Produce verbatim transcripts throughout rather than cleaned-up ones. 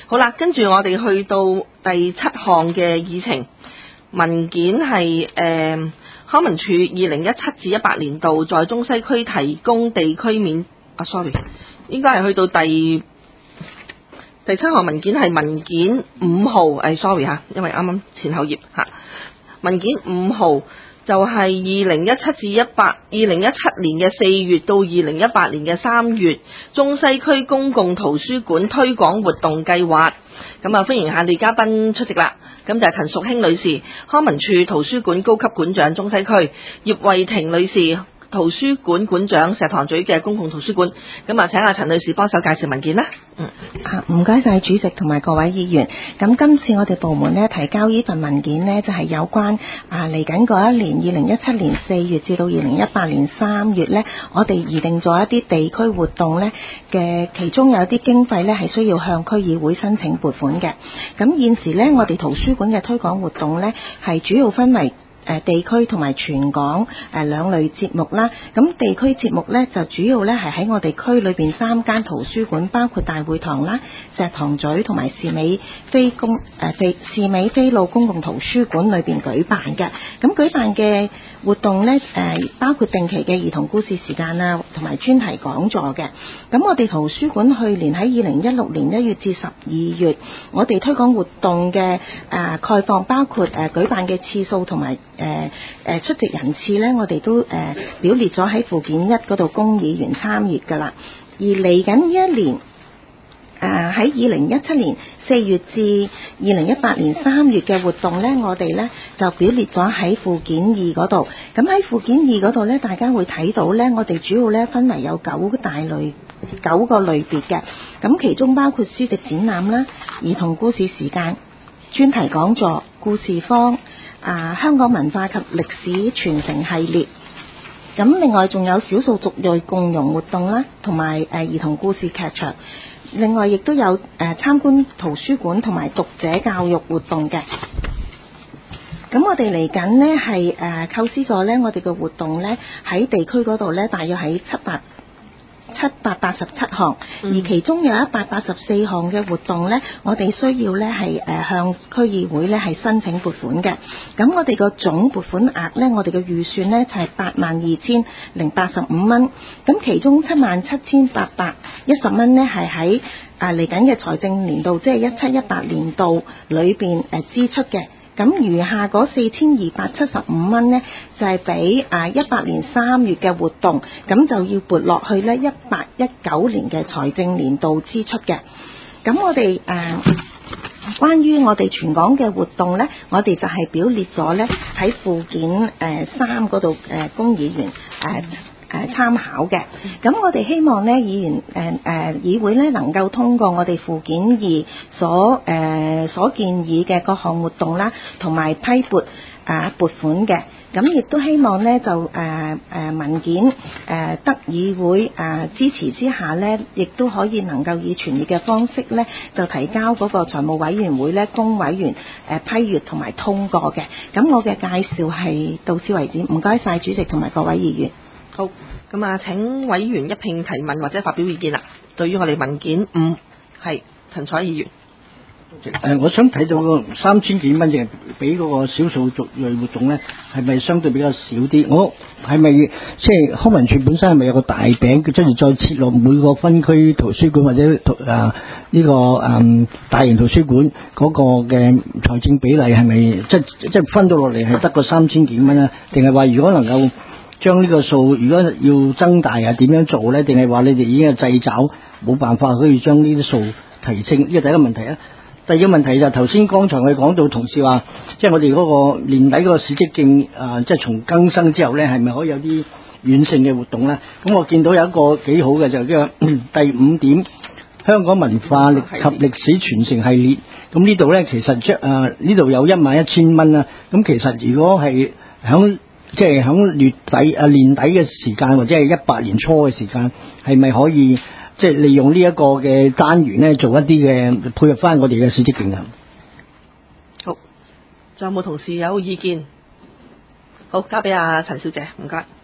好啦，跟住我哋去到第七項嘅議程文件係誒、呃、康文署二零一七至一八年度在中西區提供地區免啊 sorry 應該係去到第第七項文件係文件五號，誒、哎、sorry 嚇，因為啱啱前後頁嚇，文件五號就係二零一七至一八二零一七年嘅四月到二零一八年嘅三月中西區公共圖書館推廣活動計劃。咁啊，歡迎下列嘉賓出席啦。咁就係陳淑卿女士，康文署圖書館高級館長中西區；葉慧婷女士，圖書館館長石塘咀嘅公共圖書館。咁啊，請阿陳女士幫手介紹文件啦。嗯， 啊，唔該晒主席同埋各位議員。咁今次我哋部門呢提交呢份文件呢，就係、是、有關啊嚟緊嗰一年二零一七年四月至到二零一八年三月呢，我哋擬定咗一啲地區活動呢嘅，其中有一啲經費呢係需要向區議會申請撥款嘅。咁現時呢，我哋圖書館嘅推廣活動呢係主要分為誒地區同埋全港誒兩類節目啦。咁地區節目咧就主要咧係喺我哋區裏邊三間圖書館，包括大會堂啦、石塘咀同埋士美菲公誒菲士美菲路公共圖書館裏邊舉辦嘅。咁舉辦嘅活動咧誒包括定期嘅兒童故事時間啊，同埋專題講座嘅。咁我哋圖書館去年喺二零一六年一月至十二月，我哋推廣活動嘅誒、呃、概況包括誒、呃、舉辦嘅次數同埋誒誒出席人次咧，我哋都誒、呃、表列咗喺附件一嗰度供議員參與㗎啦。而嚟緊呢一年，誒喺二零一七年四月至二零一八年三月嘅活動咧，我哋咧就表列咗喺附件二嗰度。咁喺附件二嗰度咧，大家會睇到咧，我哋主要咧分為有九大類九個類別嘅。咁其中包括書籍展覽啦、兒童故事時間、專題講座、故事坊、啊香港文化及歷史傳承系列。咁另外仲有少數族裔共融活動啦，同埋誒兒童故事劇場。另外亦都有誒、呃、參觀圖書館同埋讀者教育活動嘅。咁我哋嚟緊呢係誒構思咗呢，我哋嘅活動呢喺地區嗰度呢，大約喺七百七百八十七項，而其中有一百八十四項嘅活動呢，我哋需要呢係誒向區議會呢係申請撥款嘅。咁我哋個總撥款額呢，我哋嘅預算呢就係八萬二千零八十五蚊。咁其中七萬七千八百一十蚊呢係喺啊嚟緊嘅財政年度，即係一七一八年度裏邊誒支出嘅。咁餘下嗰四千二百七十五蚊呢，就係俾啊一八年三月嘅活動，咁就要撥落去呢一八一九年嘅財政年度支出嘅。咁我哋誒、呃、關於我哋全港嘅活動呢，我哋就係表列咗呢喺附件誒三嗰度誒供議員誒。呃誒參考嘅。咁我哋希望呢議員誒誒、呃呃、議會呢能夠通過我哋附件二所誒、呃、所建議嘅各項活動啦，同埋批撥啊撥款嘅。咁亦都希望呢就誒誒、呃、文件誒、呃、得議會誒、呃、支持之下呢，亦都可以能夠以傳閱嘅方式呢，就提交嗰個財務委員會呢，供委員誒、呃、批閱同埋通過嘅。咁我嘅介紹係到此為止，唔該晒主席同埋各位議員。 好，咁啊，請委員一併提問或者發表意見啦。對於我哋文件五，係陳彩議員。 誒、呃，我想睇到個三千幾蚊，淨係俾嗰個少數族裔活動咧，係咪相對比較少啲？我係咪即係康文署本身係咪有個大餅，佢跟住再設落每個分區圖書館或者誒呢、啊這個誒、嗯、大型圖書館嗰個嘅財政比例係咪即即係分到落嚟係得個三千幾蚊咧？定係話如果能夠將呢個數如果要增大啊，點樣做咧？定係話你哋已經係掣肘，冇辦法可以將呢啲數提升？呢個第一個問題啊。第二個問題就頭先剛才我哋講到同事話，即係我哋嗰個年底嗰個史蹟徑啊，即係從更新之後咧，係咪可以有啲軟性嘅活動咧？咁我見到有一個幾好嘅就叫第五點香港文化及歷史傳承系列。咁呢度咧其實即啊呢度有一萬一千蚊啦。咁其實如果係響即係響月底啊年底嘅時間，或者係一八年初嘅時間，係咪可以即係利用呢一個嘅單元咧，做一啲嘅配合翻我哋嘅史蹟徑啊？ 好，仲有冇同事有意見？好，交俾阿陳小姐，唔該。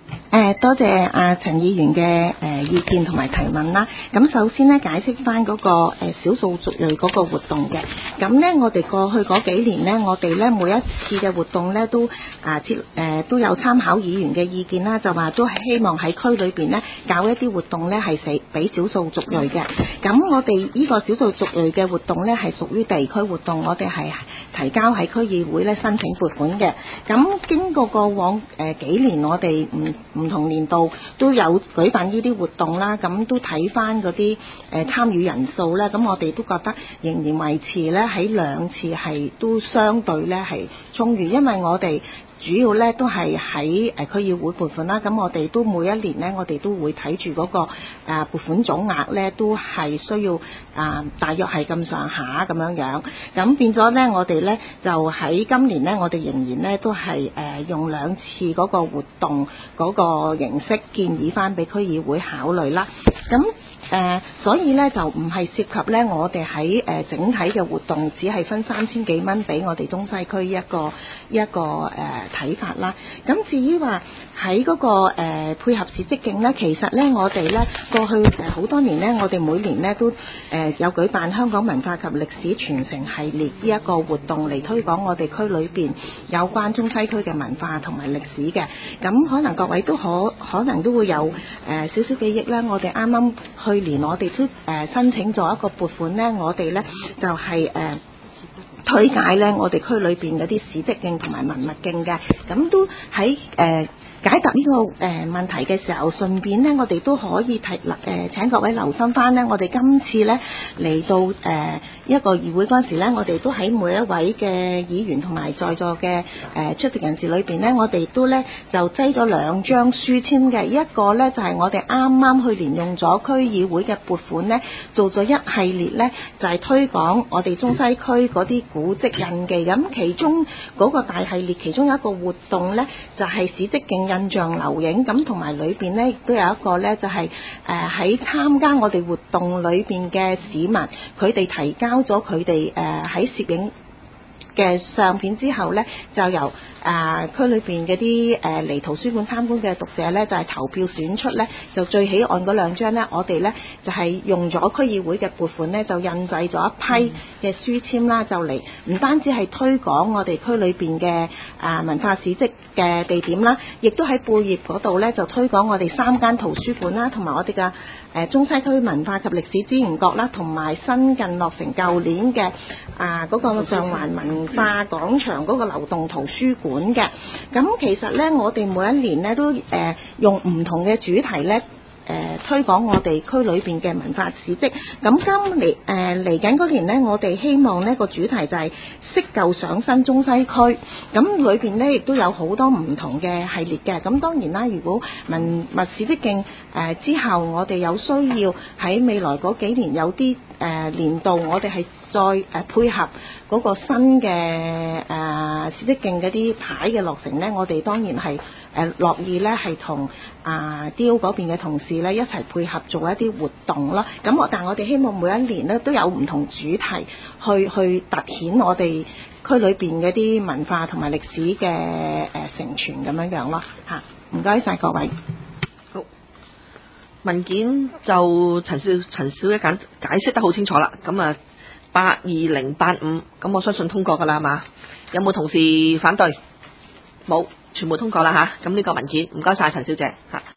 誒多謝阿陳議員嘅誒意見同埋提問啦。咁首先咧解釋翻嗰個誒少數族裔嗰個活動嘅。咁咧我哋過去嗰幾年咧，我哋咧每一次嘅活動咧都啊接誒都有參考議員嘅意見啦，就話都係希望喺區裏邊咧搞一啲活動咧係俾俾少數族裔嘅。咁我哋呢個少數族裔嘅活動咧係屬於地區活動，我哋係提交喺區議會咧申請撥款嘅。咁經過過往誒幾年，我哋唔唔同年度都有舉辦呢啲活動啦，咁都睇翻嗰啲誒參與人數咧，咁我哋都覺得仍然維持咧喺兩次係都相對咧係充裕，因為我哋主要咧都係喺誒區議會撥款啦，咁我哋都每一年咧，我哋都會睇住嗰個誒撥款總額咧，都係需要啊大約係咁上下咁樣樣，咁變咗咧，我哋咧就喺今年咧，我哋仍然咧都係誒用兩次嗰個活動嗰個形式建議翻俾區議會考慮啦，咁。誒、呃，所以咧就唔係涉及咧，我哋喺誒整體嘅活動只係分三千幾蚊俾我哋中西區一個一個誒睇、呃、法啦。咁至於話喺嗰個、呃、配合市積徑咧，其實咧我哋咧過去誒好、呃、多年咧，我哋每年咧都誒、呃、有舉辦香港文化及歷史傳承系列呢一個活動嚟推廣我哋區裏邊有關中西區嘅文化同埋歷史嘅。咁可能各位都可可能都會有誒、呃、少少記憶啦。我哋啱啱去。去年我哋都誒申請咗一個撥款咧，我哋咧就係誒推介咧我哋區裏邊嗰啲史蹟徑同埋文物徑嘅，咁都喺誒解答呢個誒問題嘅時候，順便咧我哋都可以提誒請各位留心翻咧，我哋今次咧嚟到誒一個議會嗰陣時咧，我哋都喺每一位嘅議員同埋在座嘅誒出席人士裏邊咧，我哋都咧就擠咗兩張書籤嘅，一個咧就係我哋啱啱去年用咗區議會嘅撥款咧，做咗一系列咧就係推廣我哋中西區嗰啲古蹟印記，咁其中嗰個大系列其中有一個活動咧就係史蹟徑印象留影，咁同埋裏邊咧亦都有一個咧就係誒喺參加我哋活動裏邊嘅市民，佢哋提交咗佢哋誒喺攝影嘅相片之後咧，就由啊區裏邊嗰啲誒嚟圖書館參觀嘅讀者咧，就係、是、投票選出咧，就最喜愛嗰兩張咧，我哋咧就係、是、用咗區議會嘅撥款咧，就印製咗一批嘅書籤啦，就嚟唔單止係推廣我哋區裏邊嘅啊文化史蹟嘅地點啦，亦都喺背頁嗰度咧就推廣我哋三間圖書館啦，同埋我哋嘅誒中西區文化及歷史資源閣啦，同埋新近落成舊年嘅啊嗰、那個上環文化廣場嗰個流動圖書館嘅。咁其實咧，我哋每一年咧都誒、呃、用唔同嘅主題咧。誒、呃、推廣我哋區裏邊嘅文化史蹟，咁今嚟誒嚟緊嗰年呢，我哋希望呢個主題就係惜舊賞新中西區，咁裏邊呢亦都有好多唔同嘅系列嘅，咁當然啦，如果文物史蹟徑誒之後，我哋有需要喺未來嗰幾年有啲誒、呃、年度，我哋係再誒、呃、配合嗰個新嘅誒、呃、史蹟徑嗰啲牌嘅落成呢，我哋當然係誒樂意呢係同啊 D O 嗰邊嘅同事咧一齊配合做一啲活動啦，咁我但係我哋希望每一年咧都有唔同主題去去凸顯我哋區裏邊嗰啲文化同埋歷史嘅誒、呃、承傳咁樣樣咯嚇，唔該晒各位。 好，文件就陳少陳小姐簡解釋得好清楚啦，咁啊八二零八五，咁我相信通過㗎啦嘛，有冇同事反對？冇，全部通過啦嚇，咁呢個文件唔該晒陳小姐嚇。